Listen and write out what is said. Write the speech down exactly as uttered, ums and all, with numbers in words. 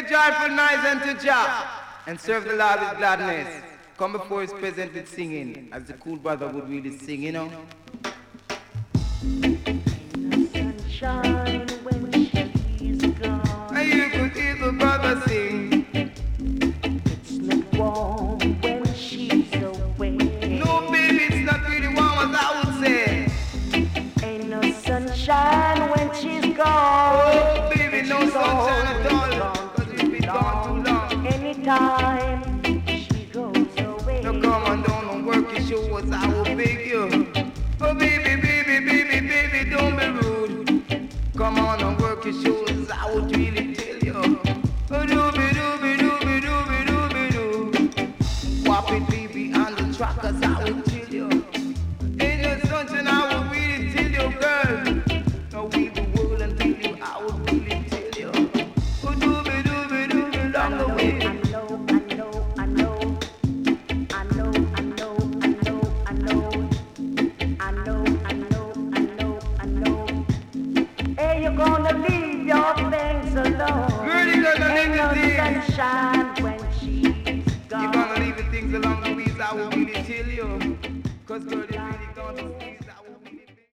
joyful noise unto Jah and serve the Lord with gladness. Come before his presence with singing, as the cool brother would really sing, you know. Sunshine when she's gone. And you could hear the brother sing. It's not warm when she's away. No, baby, it's not really warm as I would say. Ain't no sunshine when she's gone. Oh, baby, no She's sunshine at always all, gone because you've been gone too long. Anytime she goes away. No, come on, don't work your shows, I will beg you. Oh, baby, baby, baby, baby, don't be rude. Come on and work your shows, I would really tell you. Oh, dooby, dooby, dooby, dooby, dooby, doo. Whop it, baby, on the trackers, I would tell you. Ain't no sunshine, I would really tell you, girl. No, we the world and tell you, I would really tell you. Oh, dooby, dooby, dooby, long the way. I know, I know, I know. I know, I know, I know, I know. I know, I know, I know, I know. Hey, you're gonna leave your things alone. Girl, you're gonna leave Ain't no the things. sunshine when she's gone. You're gonna leave the things along the ways, I will really tell you. Cause girl, you really gonna squeeze